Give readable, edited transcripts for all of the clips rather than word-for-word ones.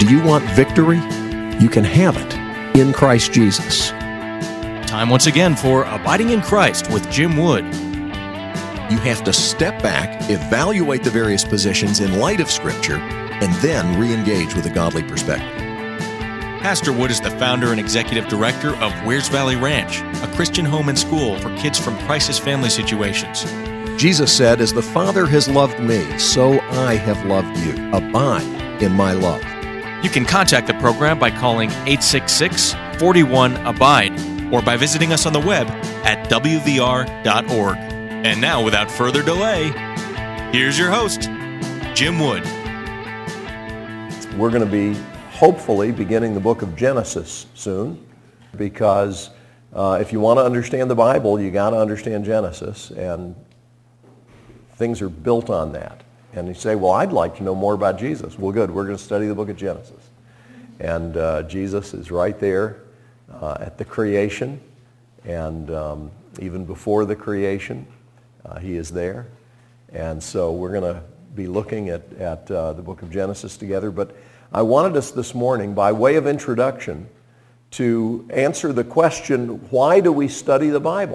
Do you want victory? You can have it in Christ Jesus. Time once again for Abiding in Christ with Jim Wood. You have to step back, evaluate the various positions in light of Scripture, and then re-engage with a godly perspective. Pastor Wood is the founder and executive director of Wears Valley Ranch, a Christian home and school for kids from crisis family situations. Jesus said, "As the Father has loved me, so I have loved you. Abide in my love." You can contact the program by calling 866-41-ABIDE or by visiting us on the web at wvr.org. And now, without further delay, here's your host, Jim Wood. We're going to be hopefully beginning the book of Genesis soon, because if you want to understand the Bible, you got to understand Genesis, and things are built on that. And you say, well, I'd like to know more about Jesus. Well, good, we're going to study the book of Genesis. And Jesus is right there at the creation, and even before the creation, he is there. And so we're going to be looking at the book of Genesis together. But I wanted us this morning, by way of introduction, to answer the question, why do we study the Bible?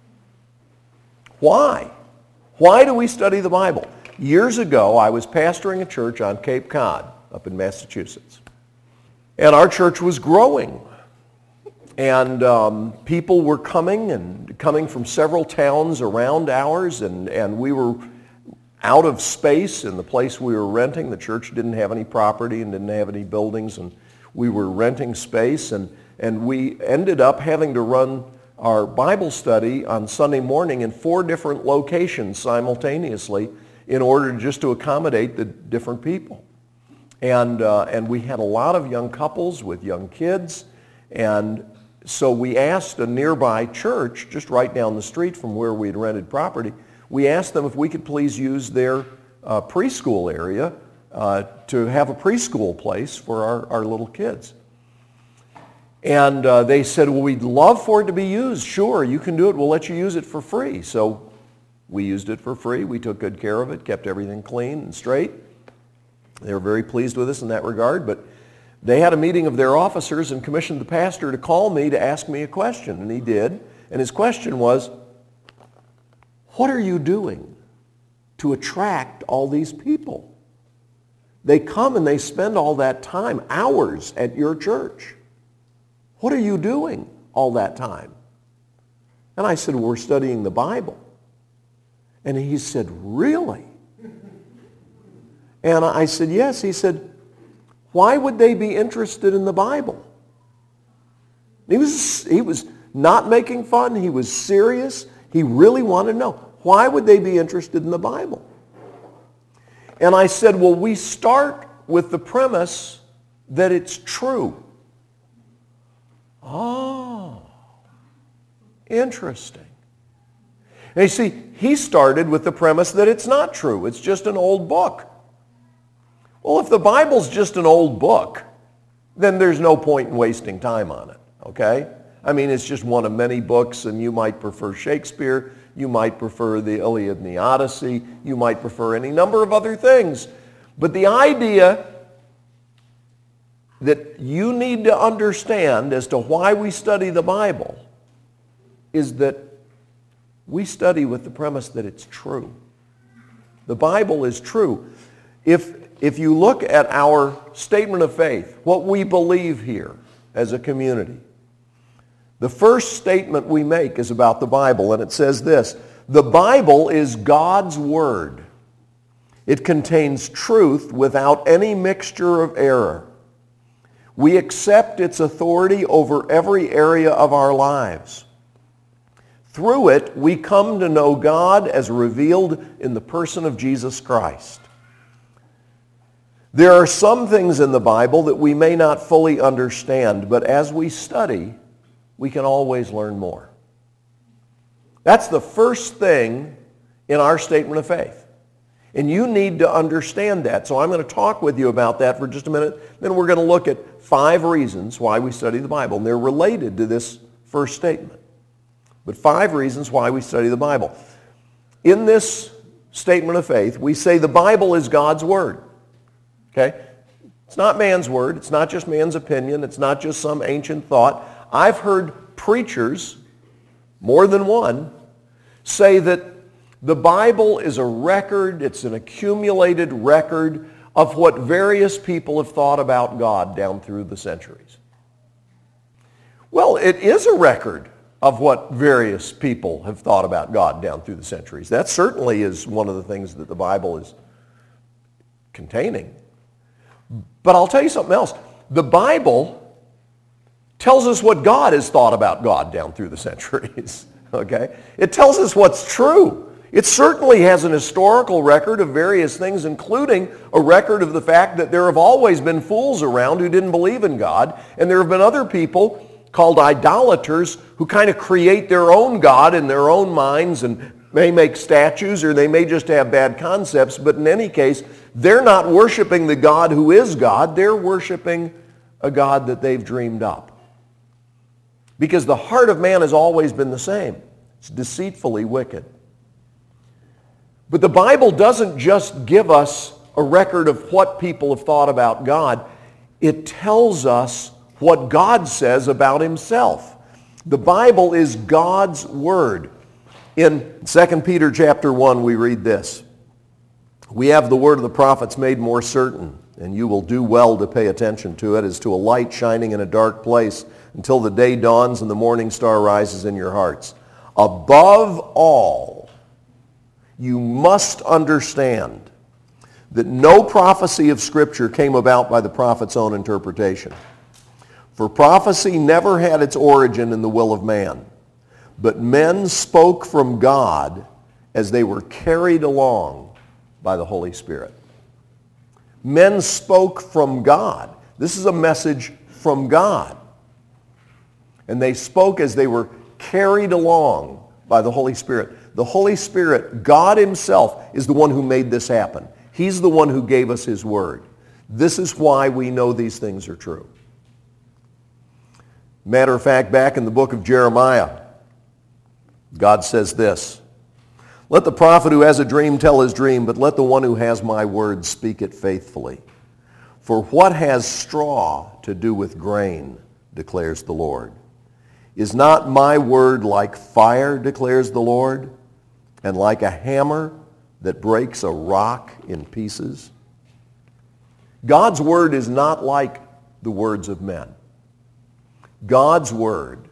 Why? Why do we study the Bible? Years ago, I was pastoring a church on Cape Cod up in Massachusetts. And our church was growing. And people were coming from several towns around ours, and we were out of space in the place we were renting. The church didn't have any property and didn't have any buildings, and we were renting space, and we ended up having to run our Bible study on Sunday morning in 4 different locations simultaneously in order just to accommodate the different people. And we had a lot of young couples with young kids, and so we asked a nearby church just right down the street from where we had rented property, we asked them if we could please use their preschool area to have a preschool place for our little kids. And they said, well, we'd love for it to be used. Sure, you can do it. We'll let you use it for free. So we used it for free. We took good care of it, kept everything clean and straight. They were very pleased with us in that regard. But they had a meeting of their officers and commissioned the pastor to call me to ask me a question. And he did. And his question was, what are you doing to attract all these people? They come and they spend all that time, hours at your church. What are you doing all that time? And I said, well, we're studying the Bible. And he said, really? And I said, yes. He said, why would they be interested in the Bible? He was not making fun. He was serious. He really wanted to know. Why would they be interested in the Bible? And I said, well, we start with the premise that it's true. Oh, interesting. And you see, he started with the premise that it's not true. It's just an old book. Well, if the Bible's just an old book, then there's no point in wasting time on it, okay? I mean, it's just one of many books, and you might prefer Shakespeare, you might prefer the Iliad and the Odyssey, you might prefer any number of other things. But the idea that you need to understand as to why we study the Bible is that we study with the premise that it's true. The Bible is true. If you look at our statement of faith, what we believe here as a community, the first statement we make is about the Bible, and it says this: the Bible is God's Word. It contains truth without any mixture of error. We accept its authority over every area of our lives. Through it, we come to know God as revealed in the person of Jesus Christ. There are some things in the Bible that we may not fully understand, but as we study, we can always learn more. That's the first thing in our statement of faith. And you need to understand that. So I'm going to talk with you about that for just a minute. Then we're going to look at 5 reasons why we study the Bible. And they're related to this first statement. But 5 reasons why we study the Bible. In this statement of faith, we say the Bible is God's Word. Okay? It's not man's word. It's not just man's opinion. It's not just some ancient thought. I've heard preachers, more than one, say that the Bible is a record, it's an accumulated record of what various people have thought about God down through the centuries. Well, it is a record of what various people have thought about God down through the centuries. That certainly is one of the things that the Bible is containing. But I'll tell you something else. The Bible tells us what God has thought about God down through the centuries. Okay? It tells us what's true. It certainly has an historical record of various things, including a record of the fact that there have always been fools around who didn't believe in God, and there have been other people called idolaters who kind of create their own God in their own minds and may make statues, or they may just have bad concepts, but in any case, they're not worshiping the God who is God. They're worshiping a God that they've dreamed up. Because the heart of man has always been the same. It's deceitfully wicked. But the Bible doesn't just give us a record of what people have thought about God. It tells us what God says about himself. The Bible is God's word. In 2 Peter chapter 1, we read this. We have the word of the prophets made more certain, and you will do well to pay attention to it as to a light shining in a dark place until the day dawns and the morning star rises in your hearts. Above all, you must understand that no prophecy of Scripture came about by the prophet's own interpretation. For prophecy never had its origin in the will of man, but men spoke from God as they were carried along by the Holy Spirit. Men spoke from God. This is a message from God. And they spoke as they were carried along by the Holy Spirit. The Holy Spirit, God himself, is the one who made this happen. He's the one who gave us his word. This is why we know these things are true. Matter of fact, back in the book of Jeremiah, God says this, let the prophet who has a dream tell his dream, but let the one who has my word speak it faithfully. For what has straw to do with grain, declares the Lord? Is not my word like fire, declares the Lord, and like a hammer that breaks a rock in pieces? God's word is not like the words of men. God's word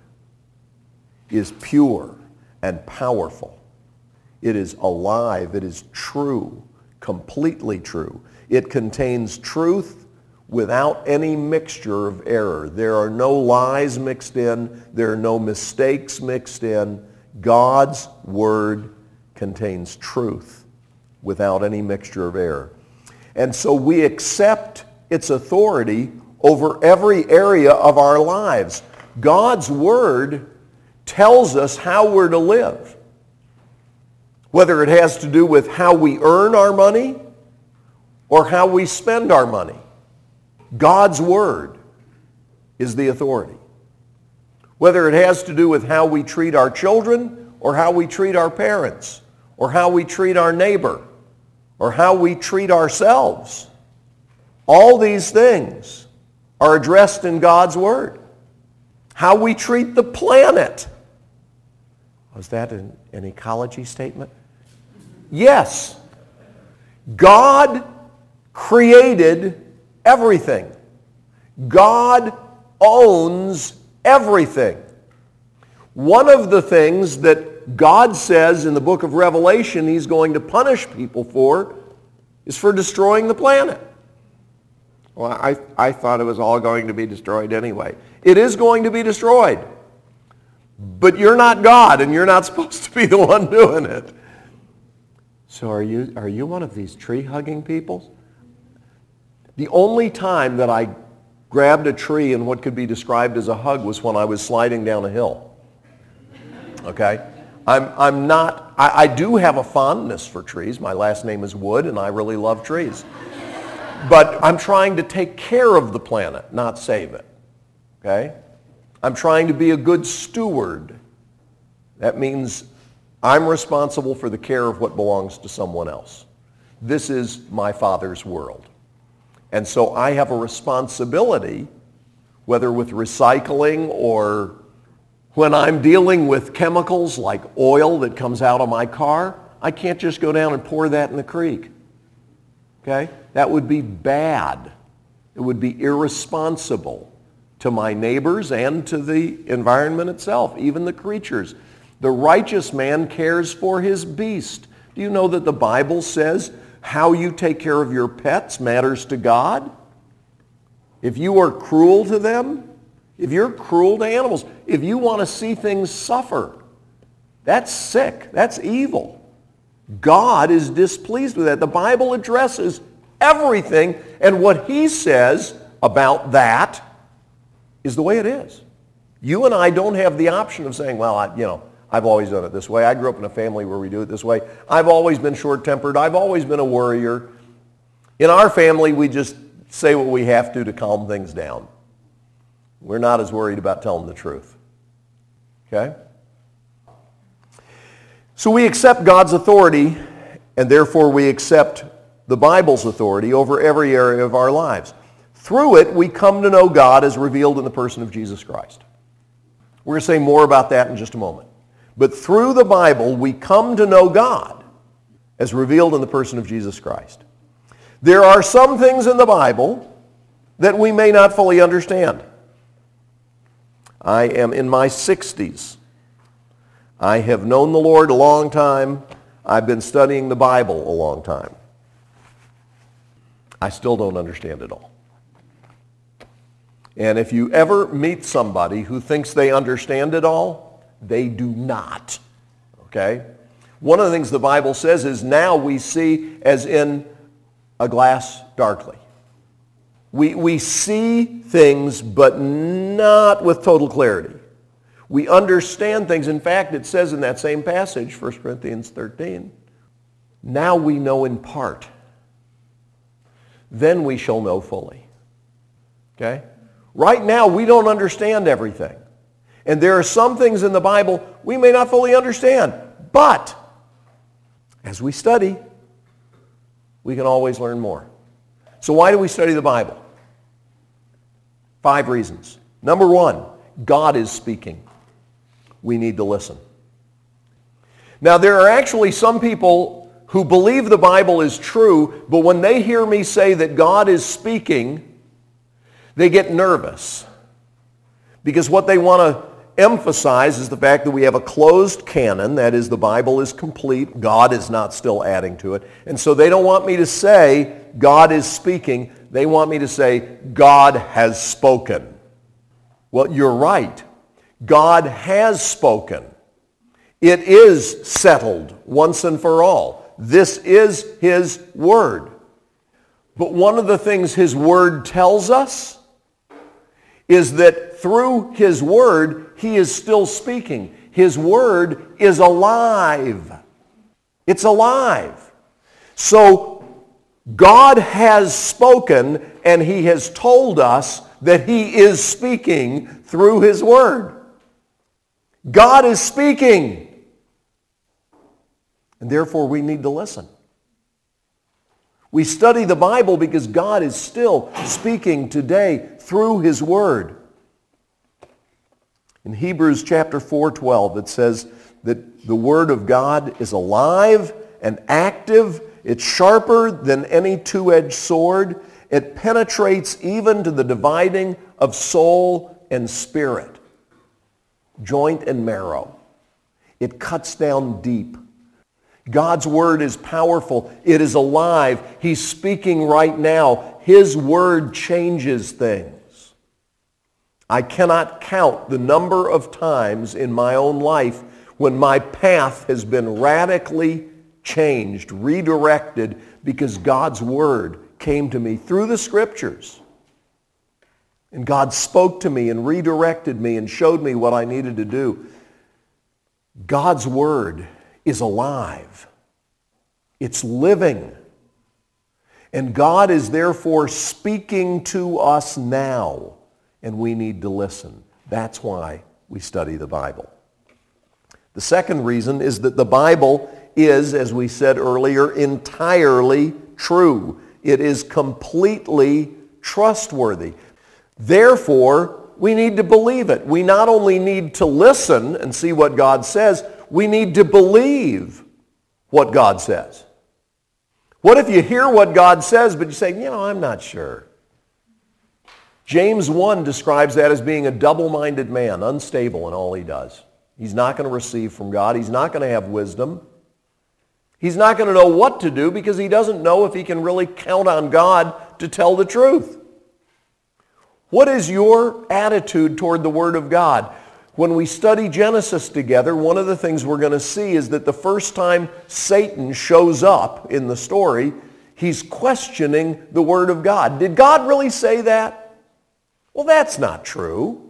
is pure and powerful. It is alive. It is true, completely true. It contains truth without any mixture of error. There are no lies mixed in. There are no mistakes mixed in. God's word contains truth without any mixture of error. And so we accept its authority over every area of our lives. God's word tells us how we're to live. Whether it has to do with how we earn our money or how we spend our money. God's word is the authority. Whether it has to do with how we treat our children or how we treat our parents or how we treat our neighbor or how we treat ourselves. All these things are addressed in God's word. How we treat the planet. Was that an ecology statement? Yes. God created everything. God owns everything. One of the things that God says in the book of Revelation he's going to punish people for is for destroying the planet. Well, I thought it was all going to be destroyed anyway. It is going to be destroyed. But you're not God, and you're not supposed to be the one doing it. So are you one of these tree-hugging people? The only time that I grabbed a tree in what could be described as a hug was when I was sliding down a hill. Okay? I do have a fondness for trees. My last name is Wood, and I really love trees. But I'm trying to take care of the planet, not save it. Okay? I'm trying to be a good steward. That means I'm responsible for the care of what belongs to someone else. This is my Father's world. And so I have a responsibility, whether with recycling or when I'm dealing with chemicals like oil that comes out of my car, I can't just go down and pour that in the creek. Okay? That would be bad. It would be irresponsible to my neighbors and to the environment itself, even the creatures. The righteous man cares for his beast. Do you know that the Bible says how you take care of your pets matters to God? If you are cruel to them, if you're cruel to animals, if you want to see things suffer, that's sick. That's evil. God is displeased with that. The Bible addresses everything, and what he says about that is the way it is. You and I don't have the option of saying, well, I've always done it this way. I grew up in a family where we do it this way. I've always been short-tempered. I've always been a worrier. In our family, we just say what we have to calm things down. We're not as worried about telling the truth. Okay? So we accept God's authority, and therefore we accept the Bible's authority over every area of our lives. Through it, we come to know God as revealed in the person of Jesus Christ. We're going to say more about that in just a moment. But through the Bible, we come to know God as revealed in the person of Jesus Christ. There are some things in the Bible that we may not fully understand. I am in my 60s. I have known the Lord a long time. I've been studying the Bible a long time. I still don't understand it all. And if you ever meet somebody who thinks they understand it all, they do not. Okay? One of the things the Bible says is now we see as in a glass darkly. We see things, but not with total clarity. We understand things. In fact, it says in that same passage, 1 Corinthians 13, now we know in part. Then we shall know fully. Okay? Right now, we don't understand everything. And there are some things in the Bible we may not fully understand. But as we study, we can always learn more. So why do we study the Bible? 5 reasons. Number 1, God is speaking. We need to listen. Now, there are actually some people who believe the Bible is true, but when they hear me say that God is speaking, they get nervous. Because what they want to emphasize is the fact that we have a closed canon, that is, the Bible is complete, God is not still adding to it. And so they don't want me to say, God is speaking. They want me to say, God has spoken. Well, you're right. God has spoken. It is settled once and for all. This is his word. But one of the things his word tells us is that through his word, he is still speaking. His word is alive. It's alive. So God has spoken, and he has told us that he is speaking through his word. God is speaking. And therefore we need to listen. We study the Bible because God is still speaking today through his word. In Hebrews chapter 4:12, it says that the word of God is alive and active. It's sharper than any two-edged sword. It penetrates even to the dividing of soul and spirit, joint and marrow. It cuts down deep. God's word is powerful. It is alive. He's speaking right now. His word changes things. I cannot count the number of times in my own life when my path has been radically changed, redirected, because God's word came to me through the scriptures. And God spoke to me and redirected me and showed me what I needed to do. God's word is alive. It's living. And God is therefore speaking to us now, and we need to listen. That's why we study the Bible. The second reason is that the Bible is, as we said earlier, entirely true. It is completely trustworthy. Therefore, we need to believe it. We not only need to listen and see what God says, we need to believe what God says. What if you hear what God says, but you say, I'm not sure? James 1 describes that as being a double-minded man, unstable in all he does. He's not going to receive from God. He's not going to have wisdom. He's not going to know what to do because he doesn't know if he can really count on God to tell the truth. What is your attitude toward the Word of God? When we study Genesis together, one of the things we're going to see is that the first time Satan shows up in the story, he's questioning the Word of God. Did God really say that? Well, that's not true.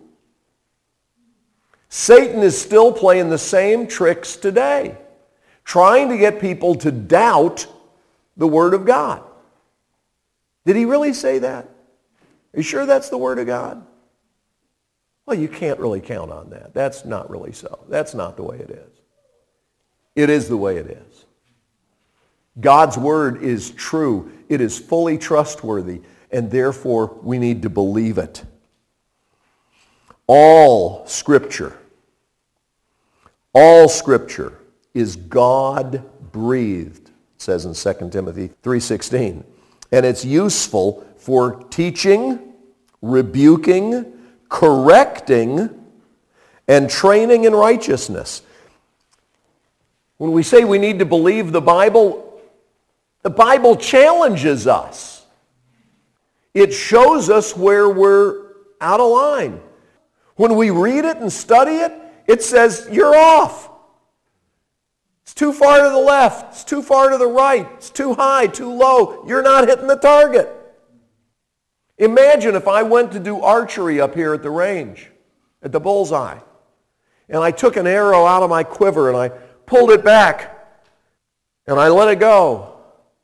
Satan is still playing the same tricks today, trying to get people to doubt the Word of God. Did he really say that? Are you sure that's the Word of God? Well, you can't really count on that. That's not really so. That's not the way it is. It is the way it is. God's Word is true. It is fully trustworthy, and therefore we need to believe it. All Scripture is God-breathed, it says in 2 Timothy 3:16. And it's useful for teaching, rebuking, correcting, and training in righteousness. When we say we need to believe the Bible challenges us. It shows us where we're out of line. When we read it and study it, it says, you're off. It's too far to the left. It's too far to the right. It's too high, too low. You're not hitting the target. Imagine if I went to do archery up here at the range, at the bullseye, and I took an arrow out of my quiver and I pulled it back and I let it go.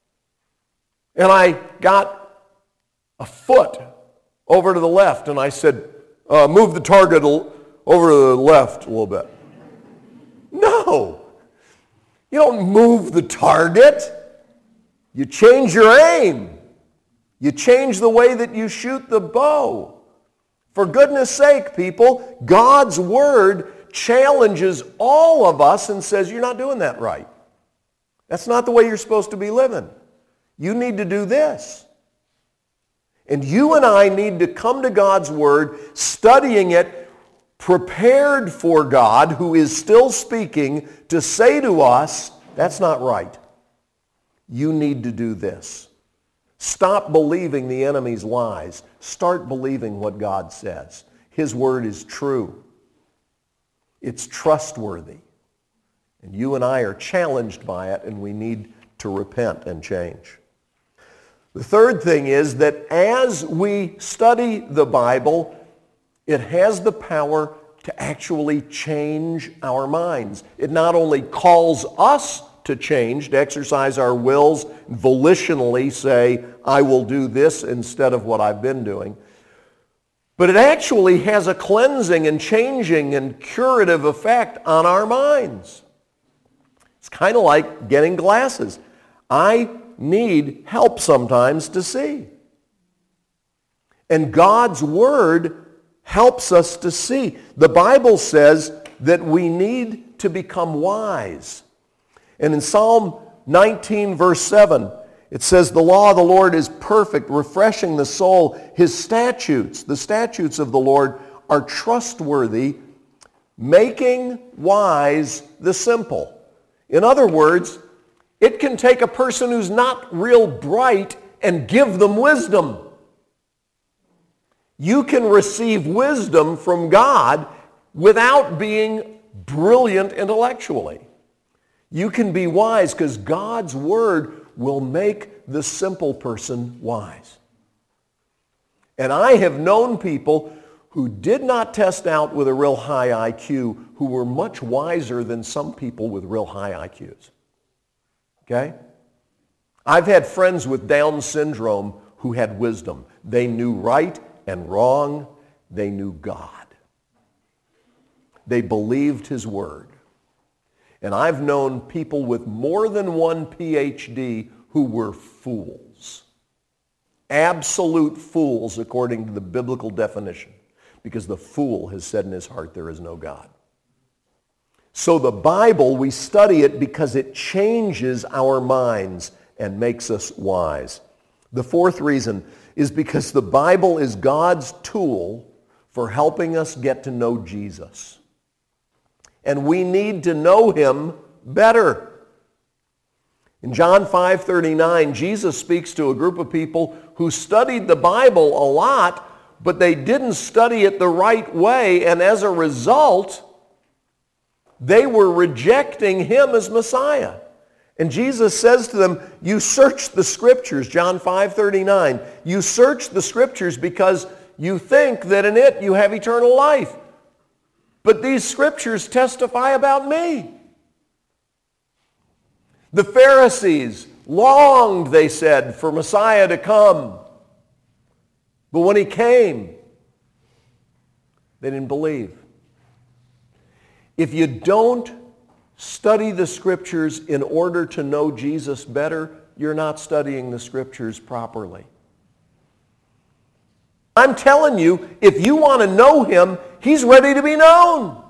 And I got a foot over to the left and I said, move the target over to the left a little bit. No. You don't move the target. You change your aim. You change the way that you shoot the bow. For goodness sake, people, God's Word challenges all of us and says, you're not doing that right. That's not the way you're supposed to be living. You need to do this. And you and I need to come to God's Word, studying it, prepared for God, who is still speaking, to say to us, that's not right. You need to do this. Stop believing the enemy's lies. Start believing what God says. His Word is true. It's trustworthy. And you and I are challenged by it, and we need to repent and change. The third thing is that as we study the Bible, it has the power to actually change our minds. It not only calls us to change, to exercise our wills, volitionally say, I will do this instead of what I've been doing, but it actually has a cleansing and changing and curative effect on our minds. It's kind of like getting glasses. I need help sometimes to see. And God's Word helps us to see. The Bible says that we need to become wise. And in Psalm 19, verse 7, it says, the law of the Lord is perfect, refreshing the soul. His statutes, the statutes of the Lord, are trustworthy, making wise the simple. In other words, it can take a person who's not real bright and give them wisdom. You can receive wisdom from God without being brilliant intellectually. You can be wise because God's Word will make the simple person wise. And I have known people who did not test out with a real high IQ who were much wiser than some people with real high IQs. Okay? I've had friends with Down syndrome who had wisdom. They knew right and wrong. They knew God. They believed His Word. And I've known people with more than one PhD who were fools absolute fools according to the biblical definition, because the fool has said in his heart there is no God. So the Bible, we study it because it changes our minds and makes us wise. The fourth reason is because the Bible is God's tool for helping us get to know Jesus. And we need to know him better. In John 5:39, Jesus speaks to a group of people who studied the Bible a lot, but they didn't study it the right way, and as a result, they were rejecting him as Messiah. And Jesus says to them, you search the Scriptures, John 5:39. You search the Scriptures because you think that in it you have eternal life. But these Scriptures testify about me. The Pharisees longed, they said, for Messiah to come. But when he came, they didn't believe. If you don't study the Scriptures in order to know Jesus better, you're not studying the Scriptures properly. I'm telling you, if you want to know him, he's ready to be known.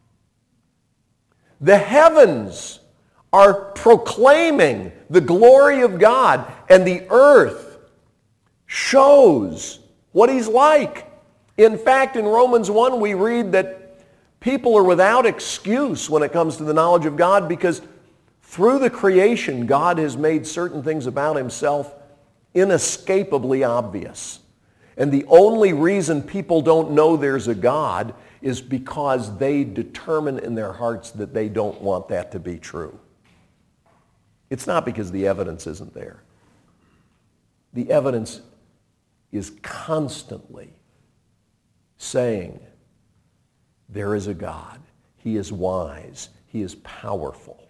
The heavens are proclaiming the glory of God, and the earth shows what he's like. In fact, in Romans 1, we read that people are without excuse when it comes to the knowledge of God, because through the creation, God has made certain things about himself inescapably obvious. And the only reason people don't know there's a God is because they determine in their hearts that they don't want that to be true. It's not because the evidence isn't there. The evidence is constantly saying there is a God. He is wise. He is powerful.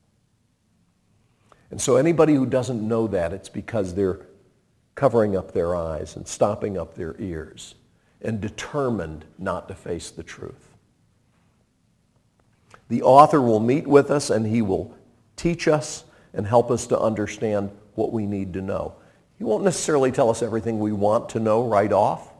And so anybody who doesn't know that, it's because they're covering up their eyes and stopping up their ears and determined not to face the truth. The author will meet with us and he will teach us and help us to understand what we need to know. He won't necessarily tell us everything we want to know right off.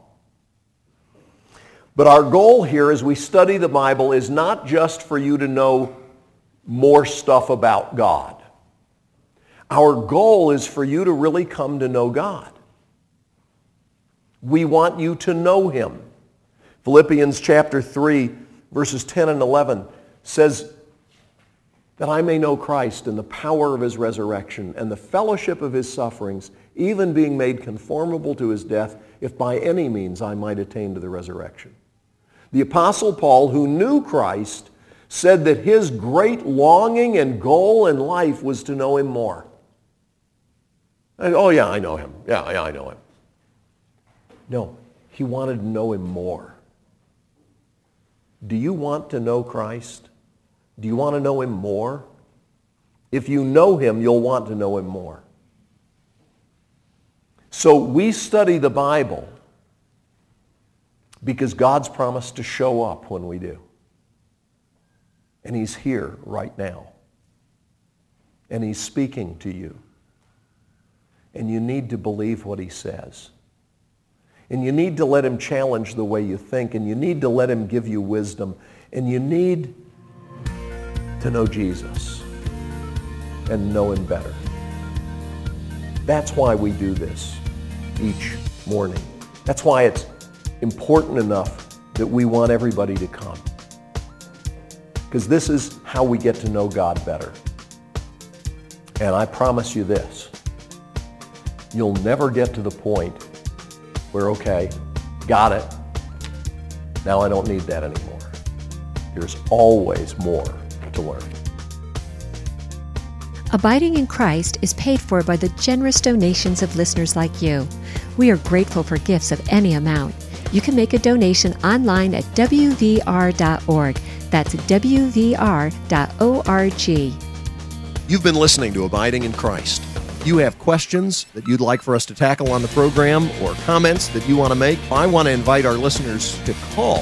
But our goal here as we study the Bible is not just for you to know more stuff about God. Our goal is for you to really come to know God. We want you to know him. Philippians chapter 3, verses 10 and 11 says, that I may know Christ and the power of his resurrection and the fellowship of his sufferings, even being made conformable to his death, if by any means I might attain to the resurrection. The Apostle Paul, who knew Christ, said that his great longing and goal in life was to know him more. Oh yeah, I know him. Yeah, I know him. No, he wanted to know him more. Do you want to know Christ? Do you want to know him more? If you know him, you'll want to know him more. So we study the Bible because God's promised to show up when we do. And he's here right now. And he's speaking to you. And you need to believe what he says. And you need to let him challenge the way you think. And you need to let him give you wisdom. And you need to know Jesus and know him better. That's why we do this each morning. That's why it's important enough that we want everybody to come. Because this is how we get to know God better. And I promise you this, you'll never get to the point where, okay, got it, now I don't need that anymore. There's always more to learn. Abiding in Christ is paid for by the generous donations of listeners like you. We are grateful for gifts of any amount. You can make a donation online at wvr.org. That's wvr.org. You've been listening to Abiding in Christ. If you have questions that you'd like for us to tackle on the program or comments that you want to make, I want to invite our listeners to call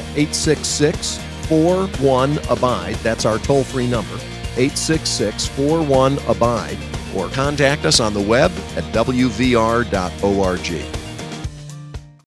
866-41-ABIDE. That's our toll-free number, 866-41-ABIDE. Or contact us on the web at wvr.org.